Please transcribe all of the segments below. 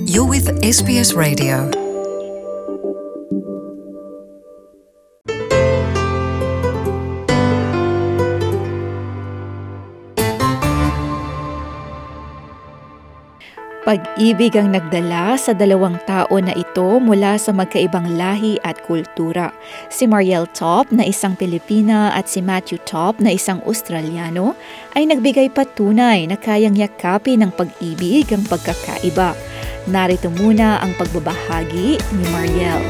You're with SBS Radio. Pag-ibig ang nagdala sa dalawang tao na ito mula sa magkaibang lahi at kultura. Si Marielle Top na isang Pilipina at si Matthew Top na isang Australiano ay nagbigay patunay na kayang yakapin ng pag-ibig ang pagkakaiba. Narito muna ang pagbabahagi ni Marielle.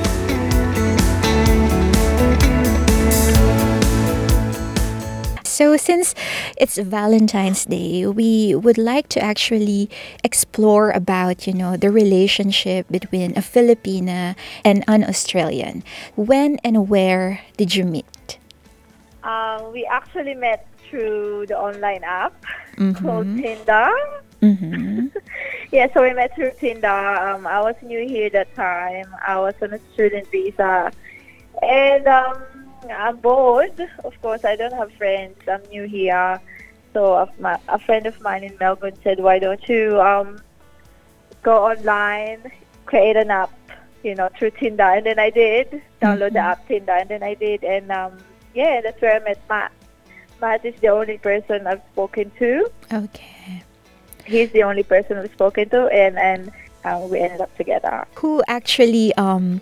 So since it's Valentine's Day, we would like to actually explore about, the relationship between a Filipina and an Australian. When and where did you meet? We actually met through the online app called Tinder. Yeah, so we met through Tinder. I was new here that time. I was on a student visa. And I'm bored. Of course, I don't have friends. I'm new here. So a friend of mine in Melbourne said, why don't you go online, create an app, through Tinder. And then I did. Download the app Tinder. And then I did. And that's where I met Matt. Matt is the only person I've spoken to. Okay. He's the only person I've spoken to. And we ended up together. Who actually,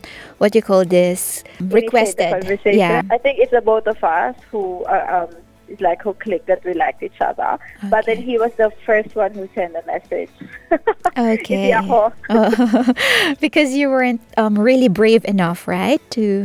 requested? Yeah. I think it's the both of us who who clicked that we liked each other. Okay. But then he was the first one who sent a message. Okay. Oh. Because you weren't really brave enough, right?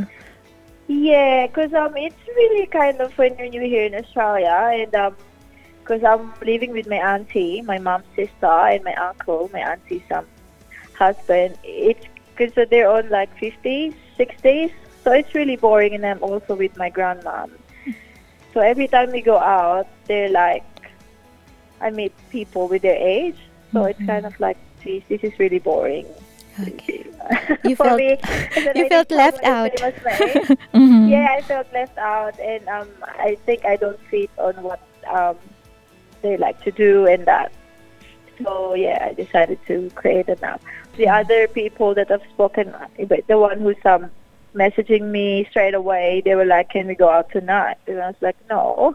Yeah, because it's really kind of when you're new here in Australia, and because I'm living with my auntie, my mom's sister, and my uncle, my auntie's husband. It's because they're on like 50s, 60s, so it's really boring. And I'm also with my grandmom, so every time we go out, they're like, I meet people with their age, so it's kind of like, geez, this is really boring. Okay. You felt left out. Yeah, I felt left out, and I think I don't fit on what they like to do and that. So yeah, I decided to create an app. The other people that I've spoken, the one who's messaging me straight away, they were like, "Can we go out tonight?" And I was like, "No,"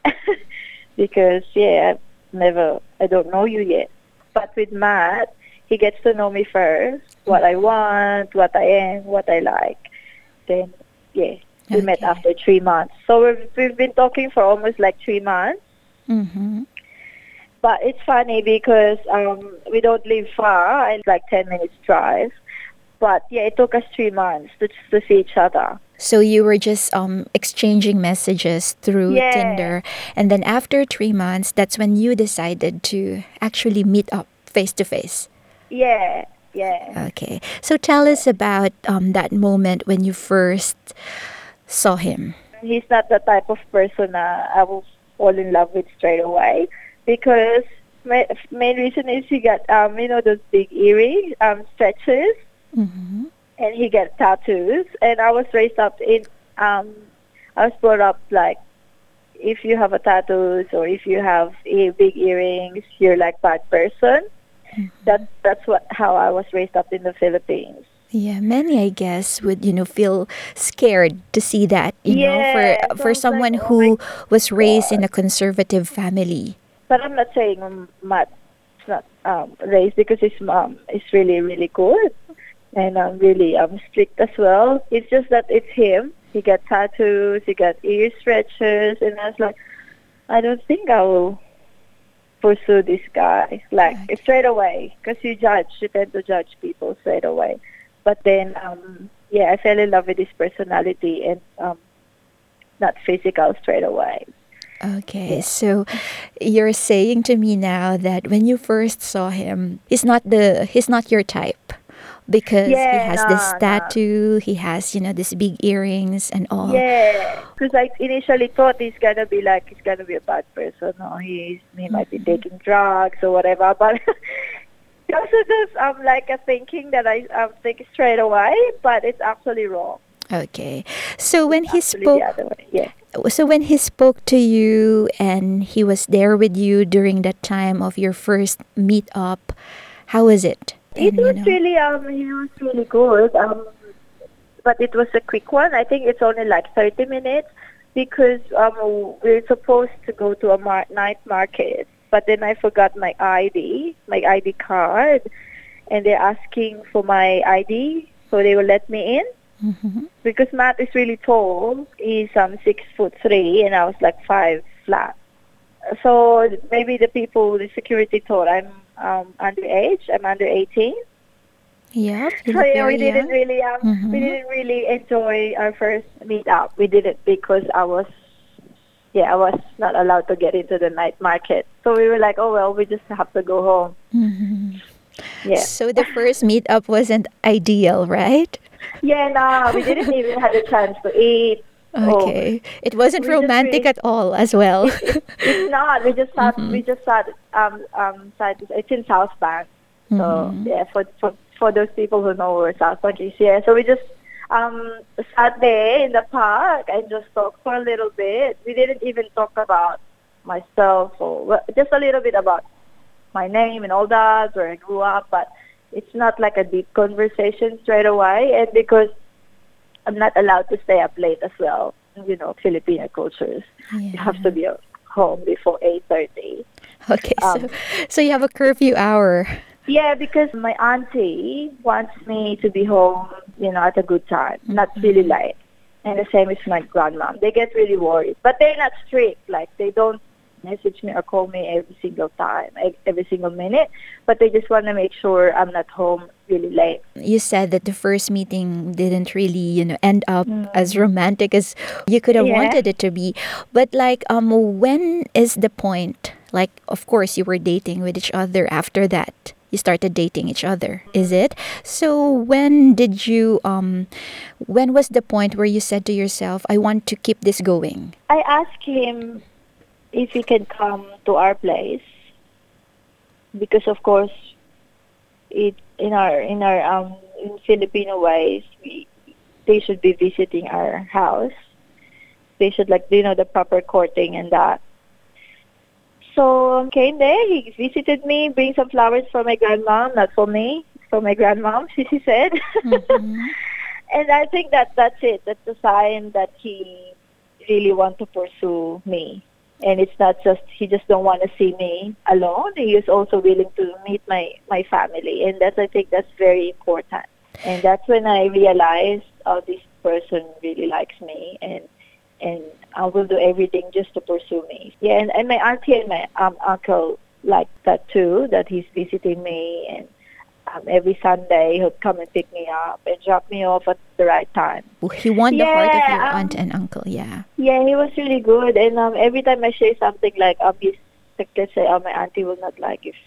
because I don't know you yet. But with Matt, he gets to know me first, what I want, what I am, what I like. Then we met after 3 months. So we've been talking for almost like 3 months. Mm-hmm. But it's funny because we don't live far. It's like 10 minutes drive. But it took us 3 months to see each other. So you were just exchanging messages through Tinder. And then after 3 months, that's when you decided to actually meet up face to face. Yeah. Okay. So tell us about that moment when you first saw him. He's not the type of person I will fall in love with straight away. Because my main reason is he got, those big earring stretches, and he got tattoos. And I was raised up I was brought up like, if you have a tattoos or if you have big earrings, you're like bad person. That's how I was raised up in the Philippines. Yeah, many, I guess, would, feel scared to see that, for someone who was raised in a conservative family. But I'm not saying Matt's not raised, because his mom is really, really good and really strict as well. It's just that it's him. He got tattoos, he got ear stretches, and I was like, I don't think I will pursue this guy straight away, because you tend to judge people straight away. But then, I fell in love with his personality and not physical straight away. Okay, so you're saying to me now that when you first saw him, he's not your type, because he has this tattoo, he has these big earrings and all. Yeah, because I initially thought he's gonna be a bad person, or he might be taking drugs or whatever. But he also does like a thinking that I think straight away, but it's actually wrong. Okay, so when he spoke, So when he spoke to you and he was there with you during that time of your first meet-up, how was it? It And was really he was really good. But it was a quick one. I think it's only like 30 minutes because we're supposed to go to a night market. But then I forgot my ID card, and they're asking for my ID, so they will let me in. Mhm. Because Matt is really tall. He's 6'3", and I was like 5 flat. So maybe the security thought I'm underage. I'm under 18. Yep, you So look yeah, very young. we Mhm. didn't really enjoy our first meetup. We did it because I was not allowed to get into the night market. So we were like, oh well, we just have to go home. Mhm. Yeah. So the first meetup wasn't ideal, right? Yeah, no, we didn't even have a chance to eat. Oh, Okay. It wasn't we just romantic really at all as well. it's not. Mhm. We just sat sat it's in South Bank. So Mhm. yeah, for those people who know where South Bank is, yeah. So we just sat there in the park and just talked for a little bit. We didn't even talk about myself or just a little bit about my name and all that, where I grew up, but it's not like a deep conversation straight away. And because I'm not allowed to stay up late as well, Filipino cultures, you have to Yeah. be home before 8:30. Okay, so Um, so you have a curfew hour. yeah, because my auntie wants me to be home, at a good time, not really Mhm. late. And the same with my grandmom. They get really worried, but they're not strict. Like they don't message me or call me every single time, every single minute. But they just want to make sure I'm not home really late. You said that the first meeting didn't really, end up as Mm. romantic as you could have Yeah. wanted it to be. But like, when is the point? Like, of course, you were dating with each other after that. You started dating each other, is it? So when was the point where you said to yourself, I want to keep this going? I asked him if he can come to our place because, of course, it in our in Filipino ways, they should be visiting our house. They should the proper courting and that. So came there. He visited me, bring some flowers for my grandmom, not for me, for my grandmom. She said, Mm-hmm. and I think that's it. That's a sign that he really want to pursue me. And it's not just he just don't want to see me alone. He is also willing to meet my family, and I think that's very important. And that's when I realized, oh, this person really likes me, and I will do everything just to pursue me. Yeah, and my auntie and my uncle like that too. That he's visiting me, and every Sunday he'll come and pick me up and drop me off at the right time. He won the heart of your Yeah, aunt and uncle, yeah. yeah, he was really good. And every time I share something like he's like, let's say, my auntie will not like if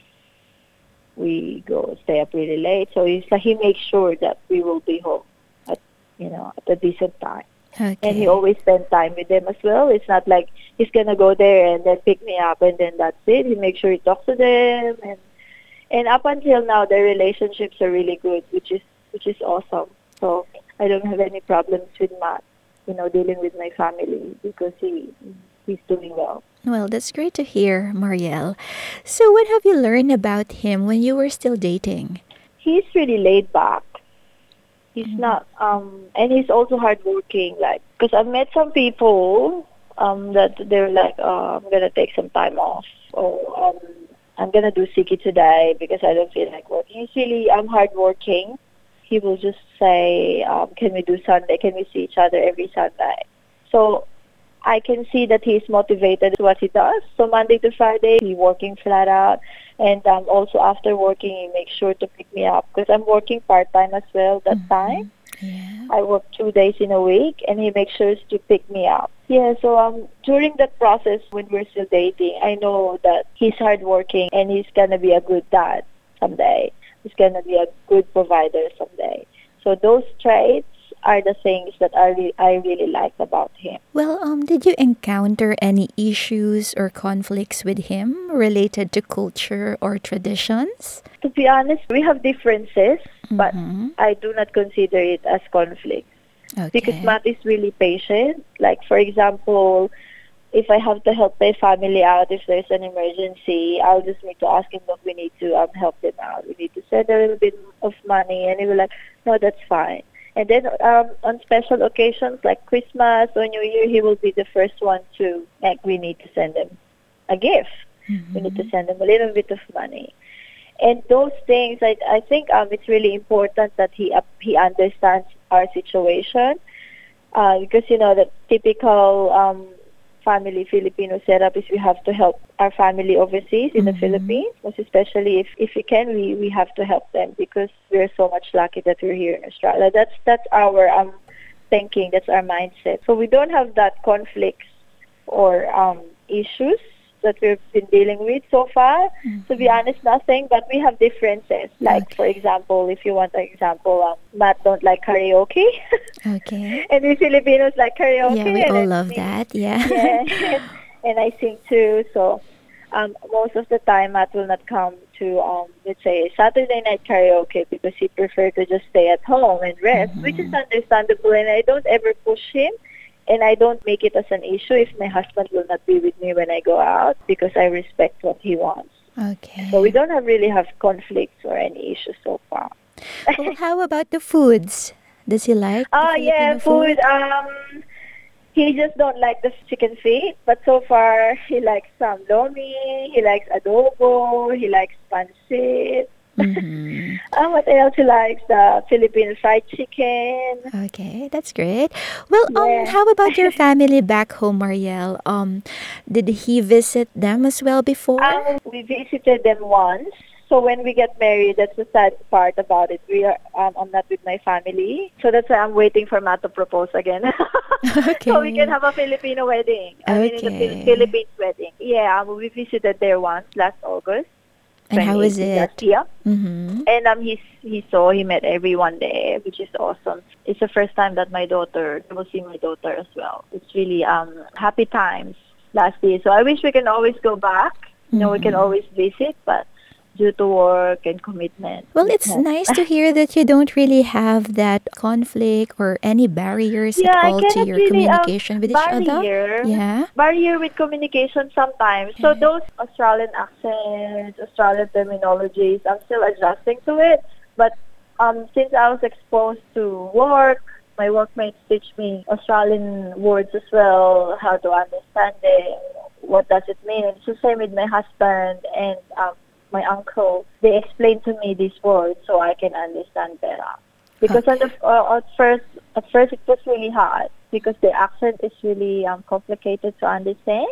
we go stay up really late. So he makes sure that we will be home at at a decent time. And he Okay. always spend time with them as well. It's not like he's gonna go there and then pick me up and then that's it. He makes sure he talks to them, and up until now their relationships are really good, which is awesome. So I don't have any problems with Matt, dealing with my family because he's doing well. Well, that's great to hear, Marielle. So, what have you learned about him when you were still dating? He's really laid back. He's Mhm. not, and he's also hardworking. Like, because I've met some people, that they're like, I'm gonna take some time off, or I'm gonna do Siki today because I don't feel like working. He's really, hardworking. He will just say, can we do Sunday? Can we see each other every Sunday? So I can see that he's motivated to what he does. So Monday to Friday, he's working flat out. And also after working, he makes sure to pick me up because I'm working part-time as well that time. Mhm. Yeah. I work 2 days in a week, and he makes sure to pick me up. Yeah, so during that process when we're still dating, I know that he's hardworking and he's gonna be a good dad someday. He's gonna be a good provider someday. So those traits are the things that I really like about him. Well, did you encounter any issues or conflicts with him related to culture or traditions? To be honest, we have differences, but Mm-hmm. I do not consider it as conflict because Okay. Matt is really patient. Like, for example, if I have to help my family out, if there's an emergency, I'll just need to ask him, look, we need to help them out. We need to send a little bit of money. And he will like, no, that's fine. And then on special occasions like Christmas or New Year, he will be the first one to, like, we need to send them a gift. We need to send them a little bit of money. And those things, I think it's really important that he understands our situation. Because, the typical family Filipino setup is we have to help our family overseas in the Philippines, most especially if we can, we have to help them because we're so much lucky that we're here in Australia. That's our thinking, that's our mindset. So we don't have that conflicts or issues that we've been dealing with so far. To be honest, nothing, but we have differences. Like, for example, if you want an example, Matt don't like karaoke. Okay. And we Filipinos like karaoke. Yeah, we all love that. Yeah. Yeah. And I sing too. So most of the time, Matt will not come to, let's say, Saturday night karaoke because he prefers to just stay at home and rest, which is understandable. And I don't ever push him. And I don't make it as an issue if my husband will not be with me when I go out because I respect what he wants. Okay. So we don't really have conflicts or any issues so far. Well, how about the foods? Does he like the Yeah, Filipino food. He just don't like the chicken feet, but so far he likes some lomi, he likes adobo, he likes pancit. What else he likes? The Philippine fried chicken. Okay, that's great. Well, Yeah. how about your family back home, Marielle? Did he visit them as well before? We visited them once. So when we get married, that's the sad part about it. I'm not with my family. So that's why I'm waiting for Matt to propose again. Okay. So we can have a Filipino wedding. I mean, in the Philippines wedding. Yeah, we visited there once last August. And how was 2018 it? last year. Mm-hmm. And he met everyone there, which is awesome. It's the first time that they will see my daughter as well. It's really happy times last year. So I wish we can always go back. We can always visit, but due to work and commitment. Well, it's nice to hear that you don't really have that conflict or any barriers at all to your communication with each other. Yeah. Barrier with communication sometimes. So those Australian accents, Australian terminologies, I'm still adjusting to it. But since I was exposed to work, my workmates teach me Australian words as well, how to understand it, what does it mean. It's the same with my husband and my uncle. They explain to me these words so I can understand better. Because at first it was really hard because the accent is really complicated to understand.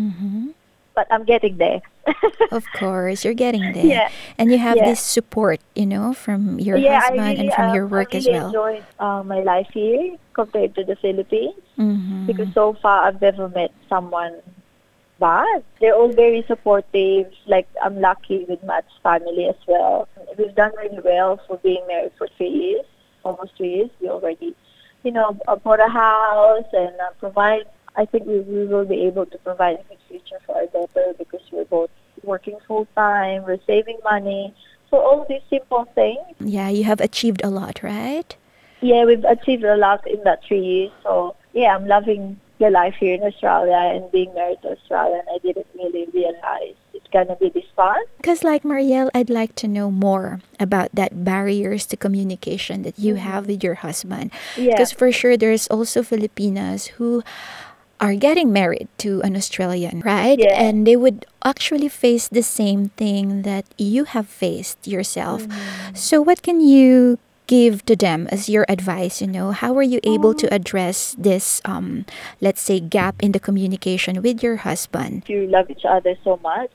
But I'm getting there. Of course, you're getting there. Yeah. And you have this support, from your husband and from your work as well. I really enjoyed my life here compared to the Philippines. Because so far I've never met someone bad. They're all very supportive. Like, I'm lucky with Matt's family as well. We've done really well for being married for 3 years, almost 3 years. We already, bought a house and provide. I think we will be able to provide a good future for our daughter because we're both working full time. We're saving money. So all these simple things. Yeah, you have achieved a lot, right? Yeah, we've achieved a lot in that 3 years. So yeah, I'm loving the life here in Australia and being married to Australia, and I didn't really realize it's gonna be this fun. Because like Marielle, I'd like to know more about that barriers to communication that you have with your husband. Yeah. Because for sure there's also Filipinas who are getting married to an Australian, right? Yeah. And they would actually face the same thing that you have faced yourself. So what can you give to them as your advice? How are you able to address this let's say gap in the communication with your husband? If you love each other so much,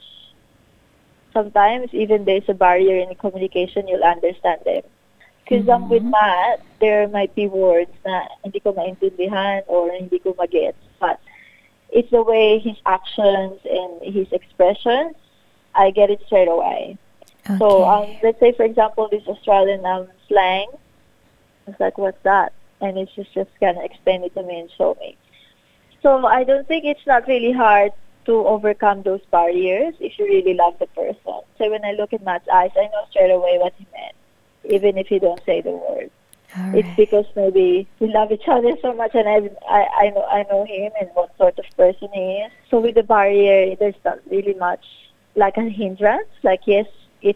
sometimes even there's a barrier in communication, you'll understand them. Because with Matt, there might be words na hindi ko maintindihan or hindi ko magets. But it's the way his actions and his expressions, I get it straight away. Okay. So let's say, for example, this Australian slang. It's like, what's that? And it's just gonna explain it to me and show me. So I don't think it's not really hard to overcome those barriers if you really love the person. So when I look at Matt's eyes, I know straight away what he meant, even if you don't say the word. All It's right. because maybe we love each other so much, and I know him and what sort of person he is. So with the barrier, there's not really much like a hindrance. Like yes,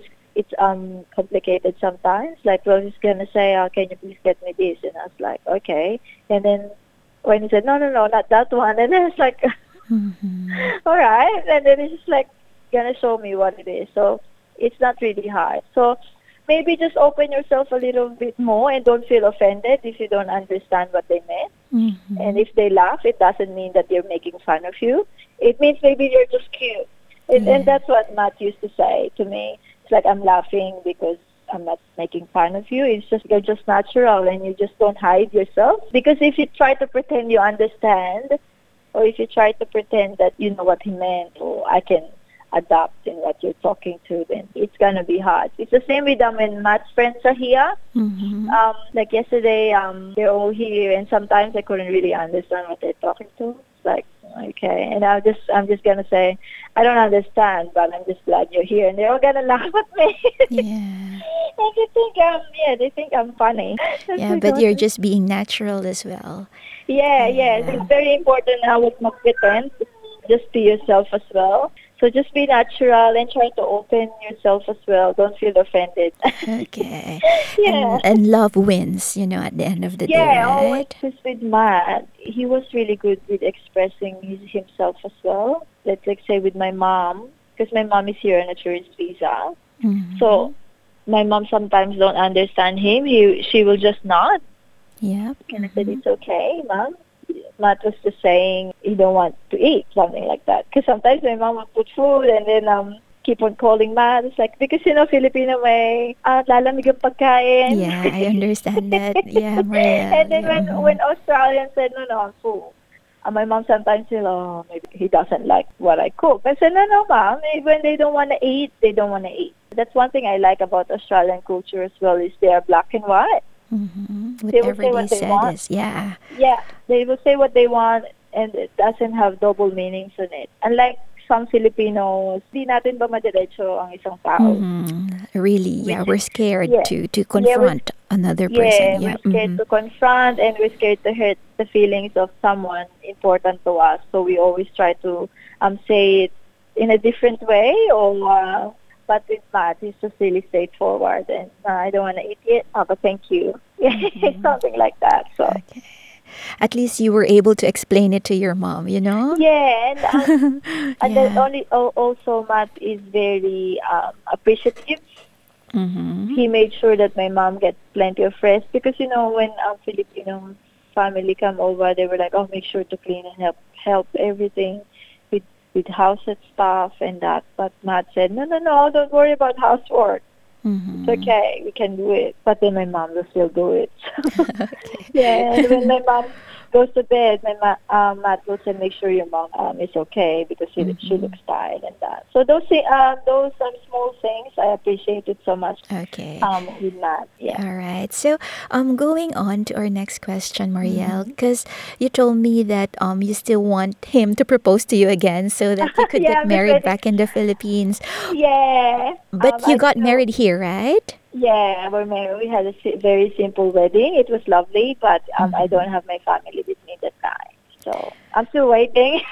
it's complicated sometimes. Like well, he's gonna say, "Can you please get me this?" And I was like, "Okay." And then when he said, "No, not that one," and then it's like, Mm-hmm. "All right," and then it's just like gonna show me what it is. So it's not really hard. So maybe just open yourself a little bit more and don't feel offended if you don't understand what they meant. And Mm-hmm. if they laugh, it doesn't mean that they're making fun of you. It means maybe you're just cute. And Yeah. that's what Matt used to say to me. It's like I'm laughing because I'm not making fun of you. It's just you're just natural and you just don't hide yourself. Because if you try to pretend you understand, or if you try to pretend that you know what he meant, or I can adapt in what you're talking to, then it's gonna be hard. It's the same with when Matt's friends are here. Mm-hmm. Like yesterday, they're all here, and sometimes I couldn't really understand what they're talking to. It's like, okay, and I'm just gonna say, I don't understand, but I'm just glad you're here, and they're all gonna laugh at me. Yeah. And they think I'm funny. That's Yeah, like, but you're just being natural as well. yeah, Yeah. it's very important how it must pretend. Just be yourself as well. So just be natural and try to open yourself as well. Don't feel offended. Okay. Yeah. And love wins, at the end of the day, Yeah, always right? just with Matt, he was really good with expressing himself as well. Let's like say with my mom, because my mom is here on a tourist visa. Mm-hmm. So my mom sometimes don't understand him. She will just nod. Yep. And I said, Mm-hmm. it's okay, mom. Matt was just saying he don't want to eat, something like that. Because sometimes my mom would put food and then keep on calling Matt. It's like, because Filipino may, lalamig yung pagkain. Yeah, I understand that. Yeah, Marielle. And then Yeah. when Mm-hmm. Australian said, no, I'm full. My mom sometimes said, oh, maybe he doesn't like what I cook. I said, no, mom. When they don't want to eat, they don't want to eat. That's one thing I like about Australian culture as well is they are black and white. Mm-hmm. They will Whatever say they what they said want. is, yeah. Yeah, they will say what they want and it doesn't have double meanings on it. Unlike some Filipinos, di natin ba madiretso ang isang tao? Mm-hmm. Really, yeah. Which We're is, scared yeah, to yeah, confront another person. yeah, Yeah. we're scared Mm-hmm. to confront and we're scared to hurt the feelings of someone important to us. So we always try to say it in a different way but with Matt, he's just really straightforward and I don't want to eat it. Oh, but thank you. Mm-hmm. Something like that. So. Okay. At least you were able to explain it to your mom, you know? Yeah, and then Yeah. also Matt is very appreciative. Mm-hmm. He made sure that my mom gets plenty of rest because when Filipino family come over, they were like, oh, make sure to clean and help everything with house and stuff and that. But Matt said, no, don't worry about housework. It's Mm-hmm. okay, we can do it. But then my mom will still do it. Okay. Yeah, and when my mom goes to bed, Matt will say, make sure your mom is okay because she Mm-hmm. looks tired and that. So those small things, I appreciate it so much Okay. with Matt. Yeah. All right. So, going on to our next question, Marielle, Hmm. because you told me that you still want him to propose to you again so that you could Yeah, get I'm just married ready. back in the Philippines. Yeah. But you I got still. married here, right? Yeah, we're married. We had a very simple wedding. It was lovely, but I Mm-hmm. don't have my family with me that time. So I'm still waiting.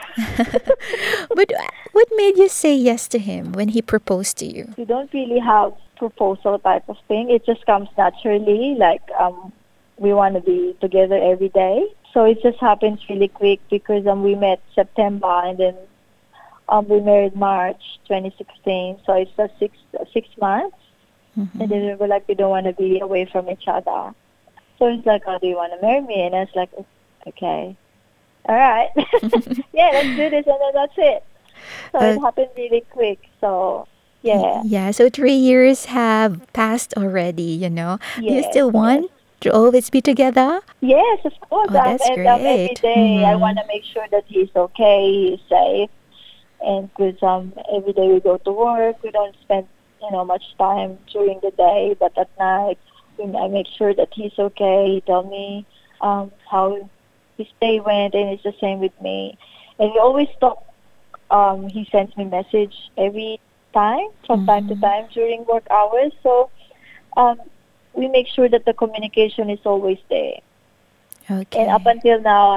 But what made you say yes to him when he proposed to you? We don't really have proposal type of thing. It just comes naturally. Like we want to be together every day. So it just happens really quick because we met September and then we married March 2016. So it's just 6 months. And then Mm-hmm. we were like, we don't want to be away from each other. So it's like, oh, do you want to marry me? And I was like, okay, all right, yeah, let's do this, and then that's it. So it uh, happened really quick. So yeah, yeah, so 3 years have passed already, you know. Do you yes, still yes. want to always be together? Yes, of course. Oh, that's And every great. day I want Mm-hmm. to make sure that he's okay, he's safe, and because every day we go to work, we don't spend much time during the day, but at night I make sure that he's okay. He tell me how his day went, and it's the same with me. And we always talk. He sends me message every time, from time to Mm-hmm. time during work hours. So um, we make sure that the communication is always there. Okay. And up until now,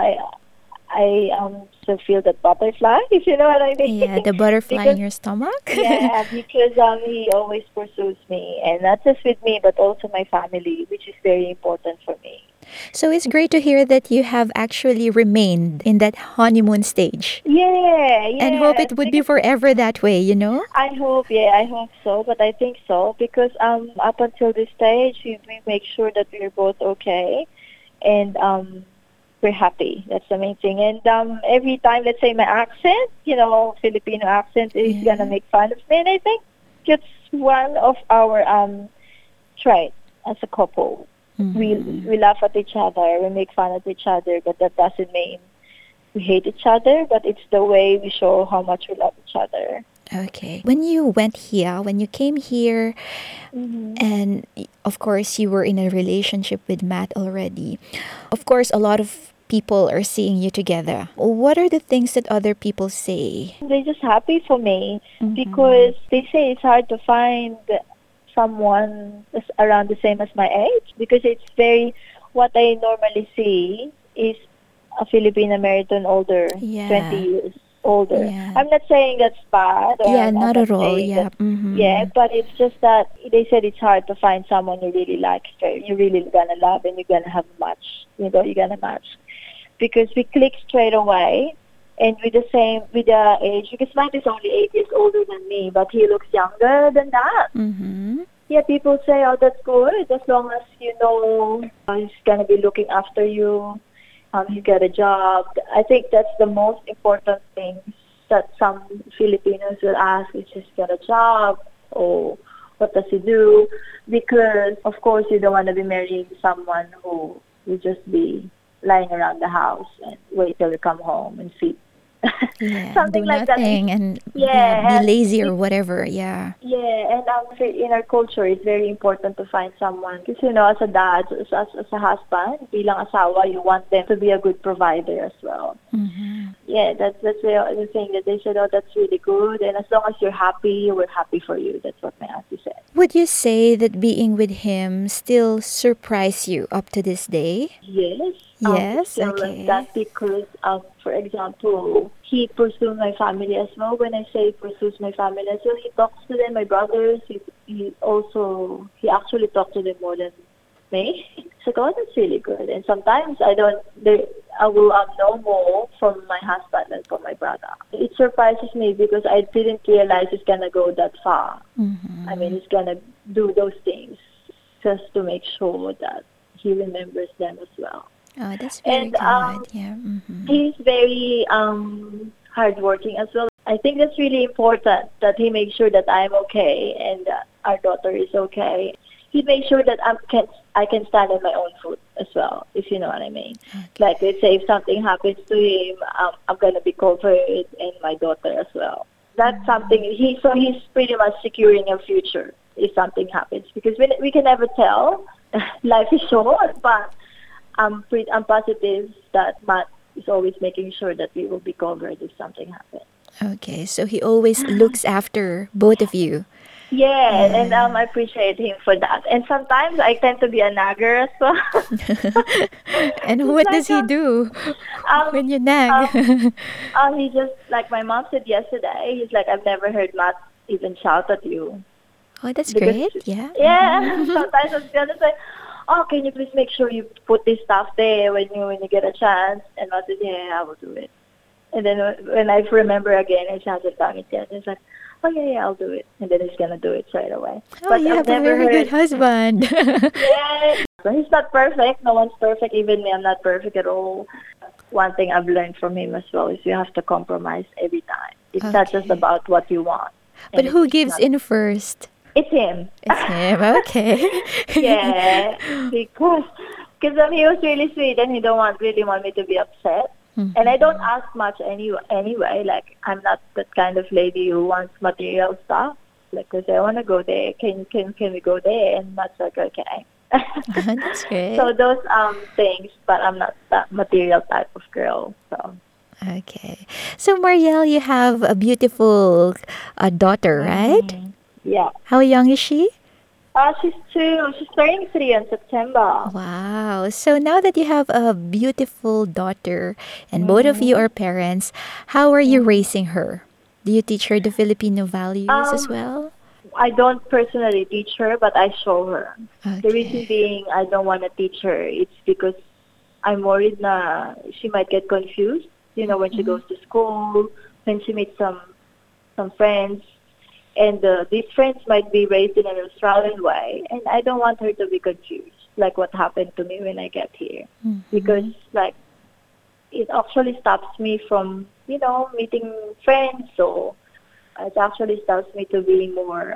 I still feel that butterfly, if you know what I mean. Yeah, the butterfly in Because your stomach. yeah, because he always pursues me, and not just with me, but also my family, which is very important for me. So it's great to hear that you have actually remained in that honeymoon stage. Yeah, And hope yes. it would be Because forever that way, you know? I hope so, but I think so because up until this stage, we make sure that we're both okay, and we're happy. That's the main thing. And every time, let's say my accent, Filipino accent, is Yeah. gonna make fun of me, and I think it's one of our traits as a couple. We laugh at each other, we make fun of each other, but that doesn't mean we hate each other. But it's the way we show how much we love each other. Okay. When you came here, and of course you were in a relationship with Matt already, of course a lot of people are seeing you together. What are the things that other people say? They're just happy for me because they say it's hard to find someone that's around the same as my age because it's very, what I normally see is a Filipino American older, Yeah. 20 years older. Yeah. I'm not saying that's bad. Or Yeah, I'm not not at all. saying Yeah. that- Yeah, but it's just that they said it's hard to find someone you really like, you're really gonna love, and you're gonna have a match. You're gonna match because we click straight away. And with the age, because Matt is only 8 years older than me, but he looks younger than that. Yeah, people say, oh, that's good, as long as you know he's going to be looking after you, he's got a job. I think that's the most important thing that some Filipinos will ask, is he's got a job, or what does he do? Because, of course, you don't want to be marrying someone who will just be lying around the house and wait till you come home and feed. Yeah, Something do like that. nothing and Yeah, be lazy or whatever. Yeah. Yeah, and in our culture, it's very important to find someone. Because, as a dad, as a husband, bilang asawa, you want them to be a good provider as well. Yeah, that's the thing that they said, oh, that's really good. And as long as you're happy, we're happy for you. That's what my auntie said. Would you say that being with him still surprise you up to this day? Yes. Yes, It's still okay. like that because, for example, he pursues my family as well. When I say pursues my family as well, he talks to them, my brothers. He actually talks to them more than me. So God, that's really good. And sometimes I will know more from my husband than from my brother. It surprises me because I didn't realize it's gonna go that far. I mean, he's gonna do those things just to make sure that he remembers them as well. Oh, that's very And good. Yeah. he's very hardworking as well. I think that's really important that he makes sure that I'm okay and our daughter is okay. He makes sure that I can stand on my own foot as well, if you know what I mean. Like, let's say if something happens to him, I'm gonna be covered, and my daughter as well. That's something he's pretty much securing a future if something happens, because we can never tell. Life is short, but I'm positive that Matt is always making sure that we will be covered if something happens. Okay, so he always looks after both of you. Yeah, and I appreciate him for that. And sometimes I tend to be a nagger as well. And what does he do when you nag? He just, like my mom said yesterday, he's like, I've never heard Matt even shout at you. Oh, that's Because- great. Yeah. Yeah, sometimes I'm gonna say, oh, can you please make sure you put this stuff there when you get a chance? And I said, yeah, I will do it. And then when I remember again, it hasn't done it yet. It's like, oh yeah, I'll do it. And then he's gonna do it straight away. Oh, you have a very good husband. Yeah, he's not perfect. No one's perfect. Even me, I'm not perfect at all. One thing I've learned from him as well is you have to compromise every time. It's not just Okay. about what you want. But And who it's gives not- in first? It's him. It's him. Okay. Yeah, because he was really sweet and he don't really want me to be upset. And I don't ask much anyway. Like, I'm not that kind of lady who wants material stuff. Like, I say, I want to go there. Can we go there? And that's like, okay. That's great. So those things, but I'm not that material type of girl. So Okay. So, Marielle, you have a beautiful daughter, right? yeah, How young is she? She's 2. She's turning 3 in September. Wow. So now that you have a beautiful daughter and both of you Mm-hmm. are parents, how are you raising her? Do you teach her the Filipino values as Um, well? I don't personally teach her, but I show her. The reason Okay. being, I don't want to teach her. It's because I'm worried na she might get confused. You know, when she Mhm. goes to school, when she meets some friends, and these friends might be raised in an Australian way, and I don't want her to be confused, like what happened to me when I get here, because Mhm. like it actually stops me from meeting friends. So it actually stops me to be more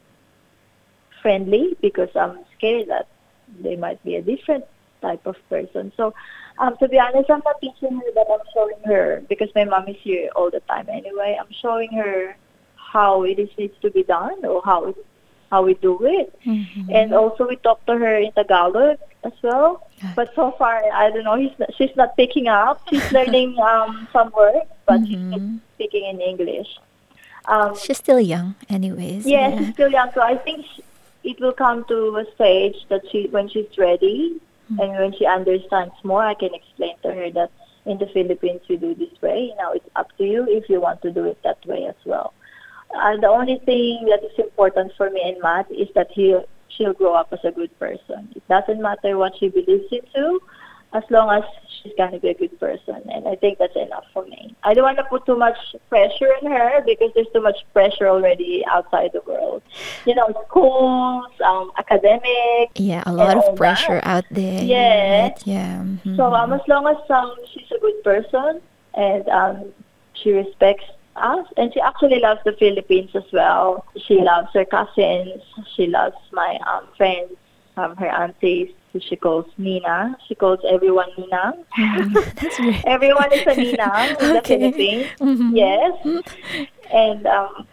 friendly because I'm scared that they might be a different type of person. So, to be honest, I'm not teaching her, but I'm showing her because my mom is here all the time anyway. I'm showing her how it is needs to be done or how we do it, and Mhm. also we talk to her in Tagalog as well. But so far, I don't know. She's not picking up. She's learning some words, but she's not Mhm. speaking in English. Um, She's still young anyways. Yeah, she's Yeah. still young, so I think it will come to a stage that when she's ready and when she understands more, I can explain to her that in the Philippines we do this way. Now it's up to you if you want to do it that way as well. The only thing that is important for me in Matt is that she'll grow up as a good person. It doesn't matter what she believes into, as long as she's gonna be a good person. And I think that's enough for me. I don't want to put too much pressure on her because there's too much pressure already outside the world. Schools, academics, Yeah, a and lot of all that. pressure out there, Yeah. right? Yeah. So Mhm. as long as she's a good person and she respects us, and she actually loves the Philippines as well. She loves her cousins. She loves my friends, her aunties, who she calls Nina. She calls everyone Nina. Mhm. That's great. Everyone is a Nina in the Okay. Philippines. Mhm. Yes. And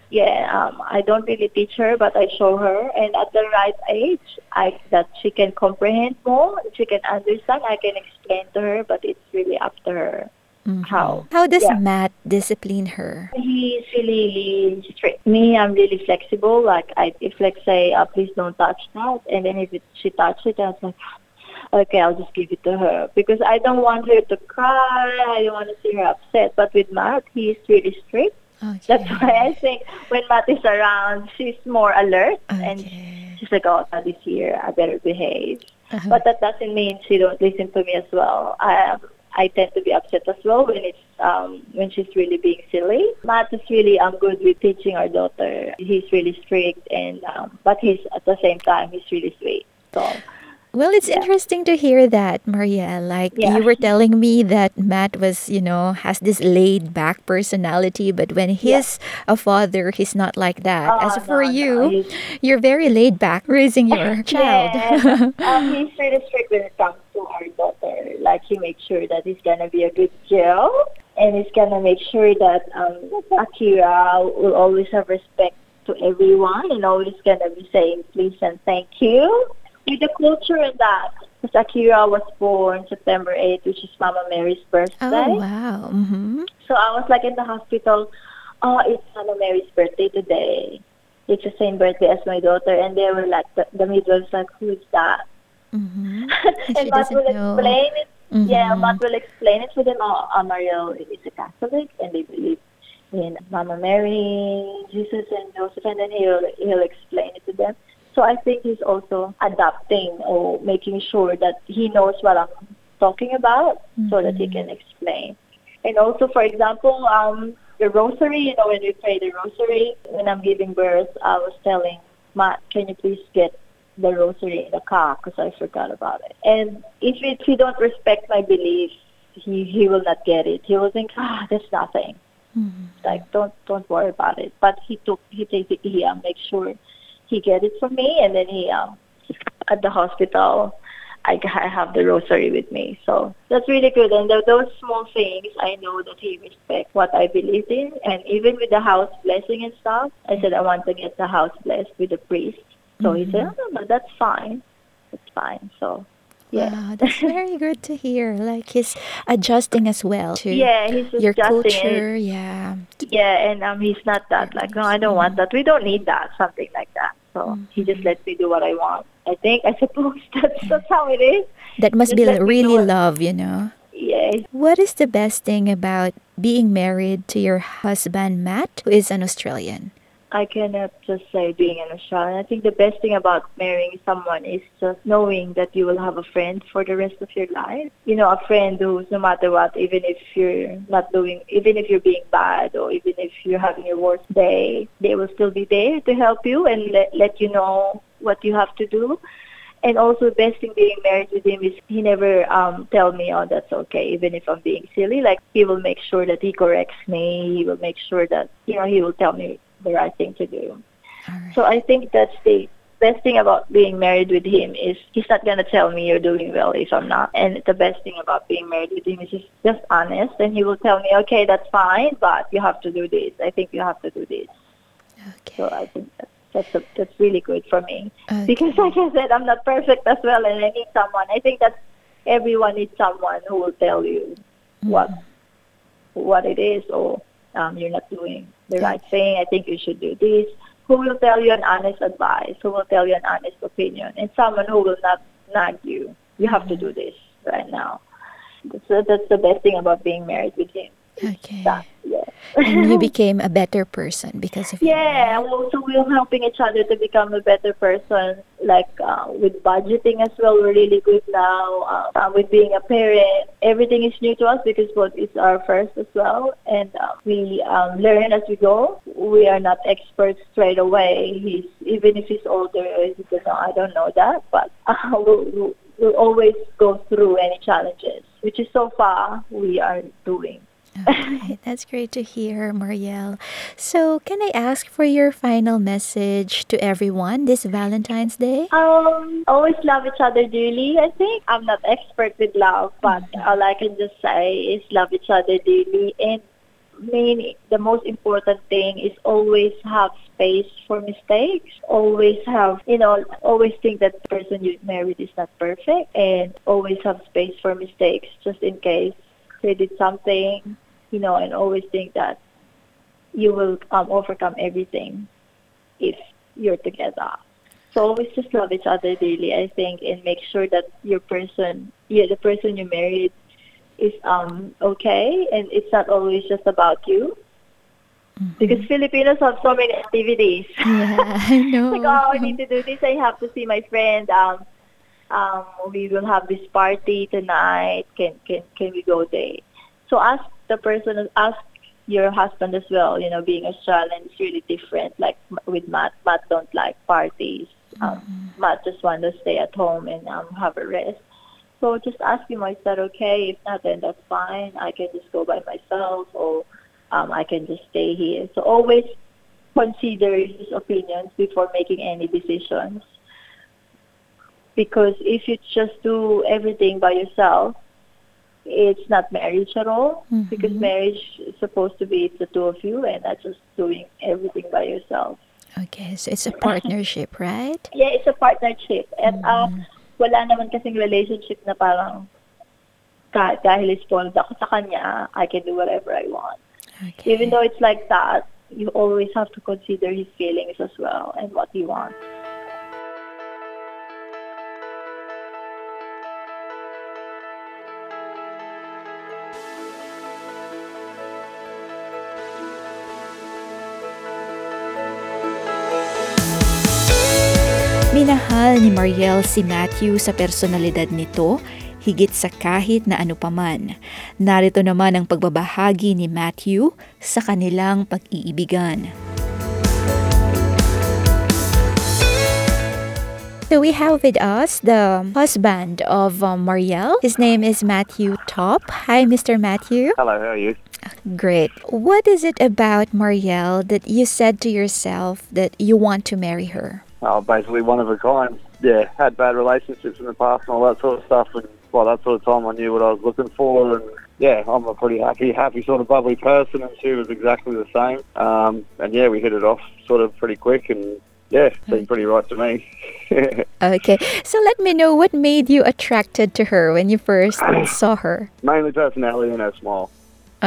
I don't really teach her, but I show her. And at the right age, that she can comprehend more, she can understand. I can explain to her, but it's really up to her how. Mhm. How does Yeah, Matt discipline her? he's really strict. Me, I'm really flexible. Like, if let's say, please don't touch that, and then if she touches it, I was like, okay, I'll just give it to her because I don't want her to cry. I don't want to see her upset. But with Matt, he's really strict. That's why I Okay. think when Matt is around, she's more alert and Okay. she's like, oh, Matt is here. I better behave. Uh-huh. But that doesn't mean she don't listen to me as well. I tend to be upset as well when she's really being silly. Matt is really good with teaching our daughter. He's really strict and but he's at the same time he's really sweet. So Well, it's yeah, interesting to hear that, Marielle. Like yeah. you were telling me that Matt was, has this laid back personality, but when Yeah. he's a father, he's not like that. As Oh for no, no. you, you're very laid back raising your child. Yeah. He's really strict when it comes to our daughter. Like he makes sure that he's gonna be a good girl, and he's gonna make sure that Akira will always have respect to everyone, and always gonna be saying please and thank you. With the culture and that, because Akira was born September 8th, which is Mama Mary's Oh, birthday. wow. Mm-hmm. So I was like in the hospital, oh, it's Mama Mary's birthday today. It's the same birthday as my daughter. And they were like, the midwives like, who is that? Mm-hmm. And She Matt doesn't will know. explain it. Yeah, Mm-hmm. Matt will explain it to them. Oh, Mario is a Catholic and they believe in Mama Mary, Jesus and Joseph. And then he'll explain it to them. So I think he's also adapting or making sure that he knows what I'm talking about so that he Mm-hmm. can explain. And also, for example, the rosary, when we pray the rosary, when I'm giving birth, I was telling Matt, can you please get the rosary in the car because I forgot about it. And if he don't respect my belief, he will not get it. He will think, that's nothing. Like don't worry about it. But he basically make sure he get it from me, and then he at the hospital I have the rosary with me. So that's really good. And those small things, I know that he respects what I believe in. And even with the house blessing and stuff, I said I want to get the house blessed with the priest. So he said, Mm-hmm. oh, no, that's fine. That's fine. So, yeah. Wow, that's very good to hear. Like he's adjusting as well to Yeah, he's your adjusting and culture. Yeah, to yeah, and he's not your that like, no, beliefs. I don't want that. We don't need that, something like that. So he just lets me do what I want. I suppose that's how it is. That must Just be let me do really what. love, you know. Yes. What is the best thing about being married to your husband, Matt, who is an Australian? I cannot just say being an Australian. I think the best thing about marrying someone is just knowing that you will have a friend for the rest of your life. A friend who's no matter what, even if you're not doing, even if you're being bad or even if you're having your worst day, they will still be there to help you and let you know what you have to do. And also, the best thing being married with him is he never tell me, oh, that's okay, even if I'm being silly. Like, he will make sure that he corrects me. He will make sure that, he will tell me the right thing to do. All right. So I think that's the best thing about being married with him is he's not going to tell me you're doing well if I'm not. And the best thing about being married with him is just honest. And he will tell me, okay, that's fine, but you have to do this. I think you have to do this. Okay. So I think that's really good for me. Okay. Because like I said, I'm not perfect as well, and I need someone. I think that everyone needs someone who will tell you what it is, or you're not doing the right thing. I think you should do this. Who will tell you an honest advice? Who will tell you an honest opinion? And someone who will not nag you. You have to do this right now. That's the best thing about being married with him. Okay. Yeah. And you became a better person because of him. Yeah, well, so we're helping each other to become a better person. Like with budgeting as well, we're really good now. With being a parent, everything is new to us because it's our first as well, and we learn as we go. We are not experts straight away. Even if he's older, I don't know that, but we'll always go through any challenges, which is so far we are doing. Okay, that's great to hear, Marielle. So, can I ask for your final message to everyone this Valentine's Day? Always love each other dearly. I think I'm not expert with love, but all I can just say is love each other dearly. And the most important thing is always have space for mistakes. Always always think that the person you married is not perfect, and always have space for mistakes just in case they did something. And always think that you will overcome everything if you're together. So always just love each other dearly, I think, and make sure that the person you married is okay, and it's not always just about you. Because Filipinos have so many activities. Yeah, I know. Like, I need to do this. I have to see my friend. We will have this party tonight. Can we go there? So ask your husband as well. Being Australian is really different. Like with Matt don't like parties. Matt just wants to stay at home and have a rest. So just ask him, is that okay? If not, then that's fine. I can just go by myself, or I can just stay here. So always consider his opinions before making any decisions. Because if you just do everything by yourself, it's not marriage at all. Because marriage is supposed to be the two of you and not just doing everything by yourself. Okay, so it's a partnership, right? Yeah, it's a partnership. And wala naman kasing relationship na parang dahil spoiled ako sa kanya, I can do whatever I want. Okay. Even though it's like that, you always have to consider his feelings as well and what he wants. Minahal ni Marielle si Matthew sa personalidad nito, higit sa kahit na ano paman. Narito naman ang pagbabahagi ni Matthew sa kanilang pag-iibigan. So we have with us the husband of Marielle. His name is Matthew Top. Hi, Mr. Matthew. Hello, how are you? Great. What is it about Marielle that you said to yourself that you want to marry her? Basically one of a kind. Yeah, had bad relationships in the past and all that sort of stuff, and by that sort of time I knew what I was looking for, and yeah, I'm a pretty happy sort of bubbly person, and she was exactly the same. And yeah, we hit it off sort of pretty quick, and yeah, seemed pretty right to me. Okay, so let me know what made you attracted to her when you first saw her. Mainly personality and her smile.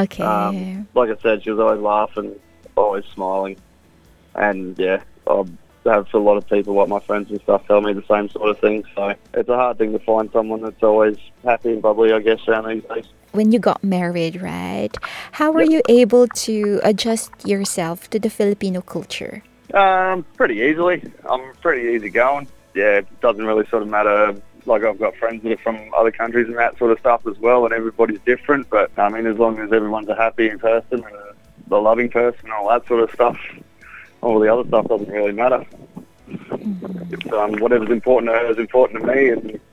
Okay. Like I said, she was always laughing, always smiling, and yeah, have a lot of people, like my friends and stuff, tell me the same sort of thing. So it's a hard thing to find someone that's always happy and bubbly, I guess, around these days. When you got married, right? How were Yep. you able to adjust yourself to the Filipino culture? Pretty easily. I'm pretty easygoing. Yeah, it doesn't really sort of matter. Like, I've got friends that are from other countries and that sort of stuff as well, and everybody's different. But, I mean, as long as everyone's a happy person and a loving person, all that sort of stuff, all the other stuff doesn't really matter. It's, whatever's important to her is important to me, and